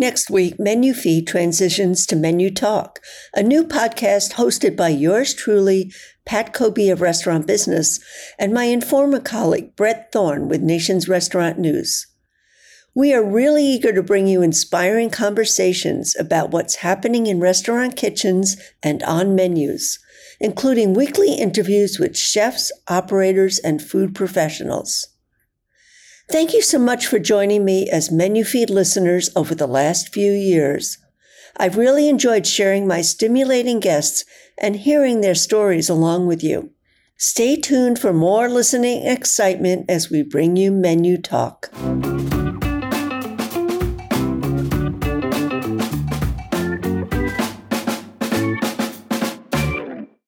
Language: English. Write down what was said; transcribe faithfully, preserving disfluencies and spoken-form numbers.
next week, Menu Feed transitions to Menu Talk, a new podcast hosted by yours truly, Pat Kobe of Restaurant Business, and my informer colleague, Brett Thorne with Nation's Restaurant News. We are really eager to bring you inspiring conversations about what's happening in restaurant kitchens and on menus, including weekly interviews with chefs, operators, and food professionals. Thank you so much for joining me as Menu Feed listeners over the last few years. I've really enjoyed sharing my stimulating guests and hearing their stories along with you. Stay tuned for more listening excitement as we bring you Menu Talk.